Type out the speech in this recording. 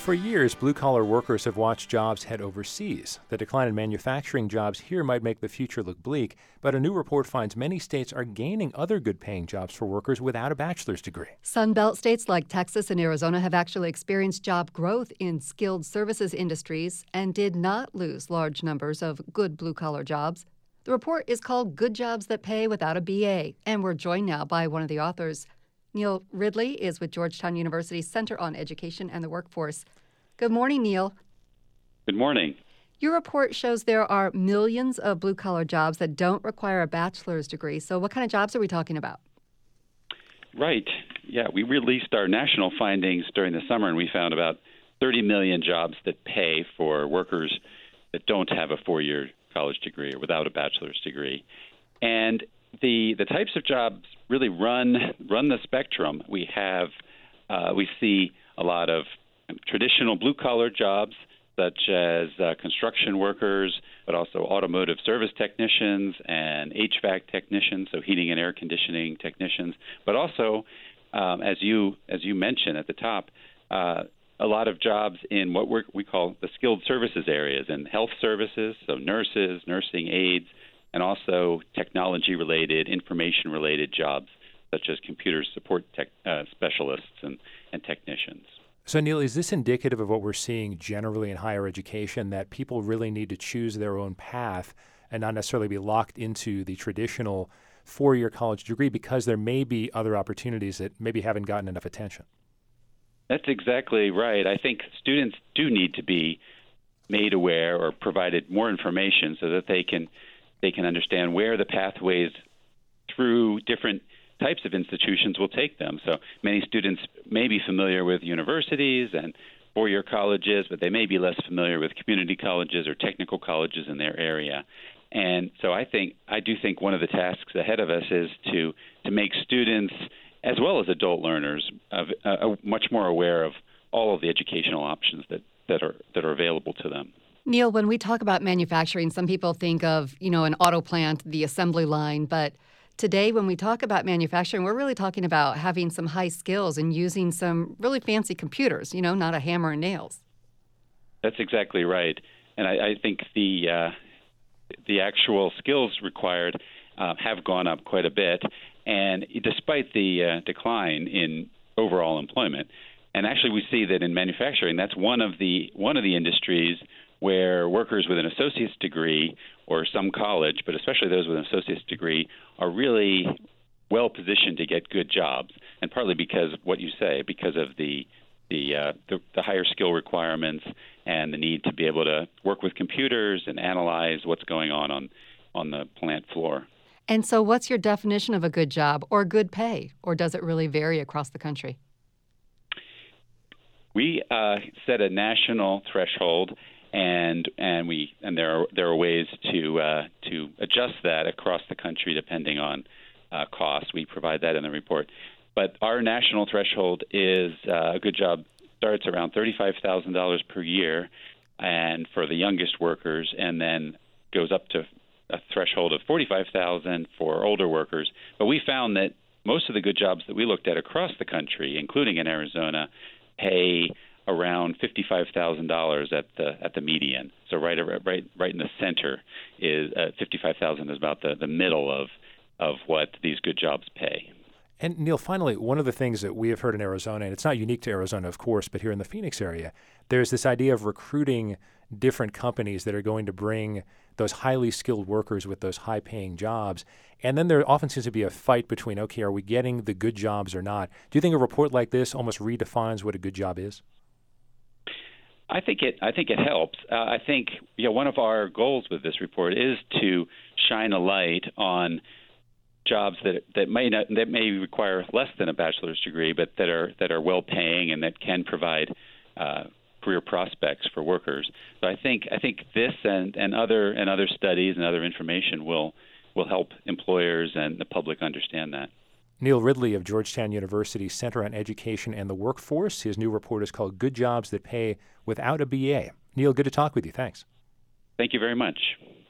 For years, blue-collar workers have watched jobs head overseas. The decline in manufacturing jobs here might make the future look bleak, but a new report finds many states are gaining other good-paying jobs for workers without a bachelor's degree. Sun Belt states like Texas and Arizona have actually experienced job growth in skilled services industries and did not lose large numbers of good blue-collar jobs. The report is called Good Jobs That Pay Without a BA, and we're joined now by one of the authors. Neil Ridley is with Georgetown University's Center on Education and the Workforce. Good morning, Neil. Good morning. Your report shows there are millions of blue-collar jobs that don't require a bachelor's degree. So what kind of jobs are we talking about? Right. Yeah, we released our national findings during the summer, and we found about 30 million jobs that pay for workers that don't have a four-year college degree or without a bachelor's degree. And the types of jobs really run the spectrum. We see a lot of traditional blue-collar jobs, such as construction workers, but also automotive service technicians and HVAC technicians, so heating and air conditioning technicians. But also, as you mentioned at the top, a lot of jobs in what we call the skilled services areas and health services, so nurses, nursing aides, and also technology-related, information-related jobs, such as computer support specialists and technicians. So, Neil, is this indicative of what we're seeing generally in higher education, that people really need to choose their own path and not necessarily be locked into the traditional four-year college degree because there may be other opportunities that maybe haven't gotten enough attention? That's exactly right. I think students do need to be made aware or provided more information so that they can understand where the pathways through different types of institutions will take them. So many students may be familiar with universities and four-year colleges, but they may be less familiar with community colleges or technical colleges in their area. And so I do think one of the tasks ahead of us is to make students, as well as adult learners, much more aware of all of the educational options that are available to them. Neil, when we talk about manufacturing, some people think of, an auto plant, the assembly line, but today, when we talk about manufacturing, we're really talking about having some high skills and using some really fancy computers, not a hammer and nails. That's exactly right. And I think the actual skills required have gone up quite a bit. And despite the decline in overall employment, and actually we see that in manufacturing, that's one of the industries where workers with an associate's degree or some college, but especially those with an associate's degree, are really well positioned to get good jobs, and partly because of what you say, because of the higher skill requirements and the need to be able to work with computers and analyze what's going on the plant floor. And so what's your definition of a good job or good pay, or does it really vary across the country? We set a national threshold, and there are ways to adjust that across the country depending on costs. We provide that in the report. But our national threshold is a good job starts around $35,000 per year, and for the youngest workers, and then goes up to a threshold of $45,000 for older workers. But we found that most of the good jobs that we looked at across the country, including in Arizona, pay around $55,000 at the median. So right in the center is $55,000 is about the middle of what these good jobs pay. And Neil, finally, one of the things that we have heard in Arizona, and it's not unique to Arizona, of course, but here in the Phoenix area, there's this idea of recruiting different companies that are going to bring those highly skilled workers with those high-paying jobs. And then there often seems to be a fight between, okay, are we getting the good jobs or not? Do you think a report like this almost redefines what a good job is? I think it helps. I think one of our goals with this report is to shine a light on jobs that may require less than a bachelor's degree, but that are well paying and that can provide career prospects for workers. So I think this and other studies and other information will help employers and the public understand that. Neil Ridley of Georgetown University's Center on Education and the Workforce. His new report is called Good Jobs That Pay Without a BA. Neil, good to talk with you. Thanks. Thank you very much.